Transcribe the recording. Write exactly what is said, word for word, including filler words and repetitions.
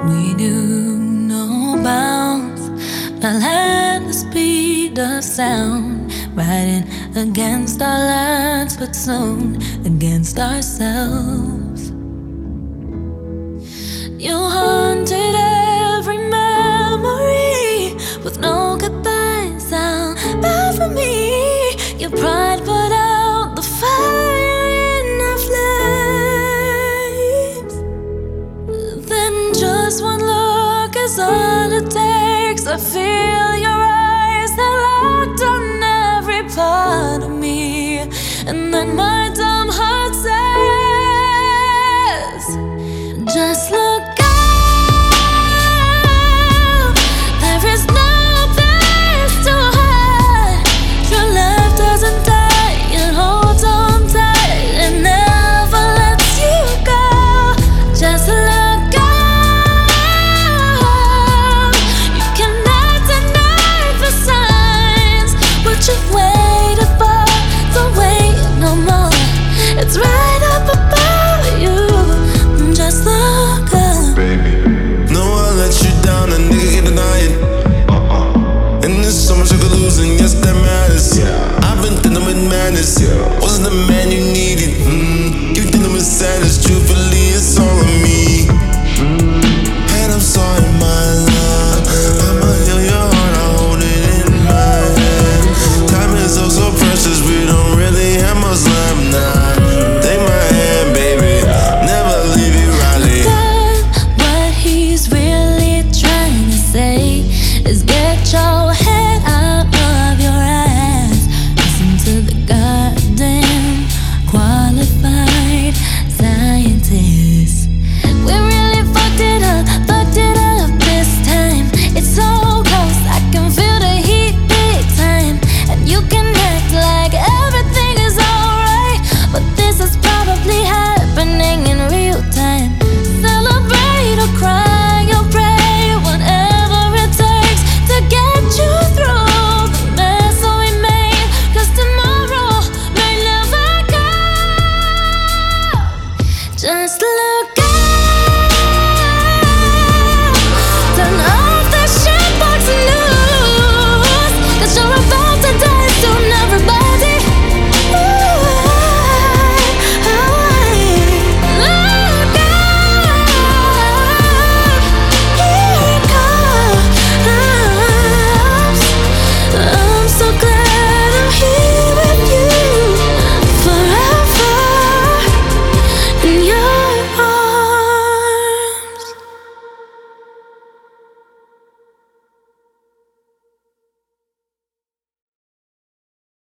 We knew no bounds, fell at the speed of sound, riding against our lights, but soon against ourselves. You haunted every memory with no goodbye sound bad for me. Your pride put out the fire in our flames. Then just one look is all it takes. I feel your eyes, they're locked on every part of me. And then my dumb heart says, just look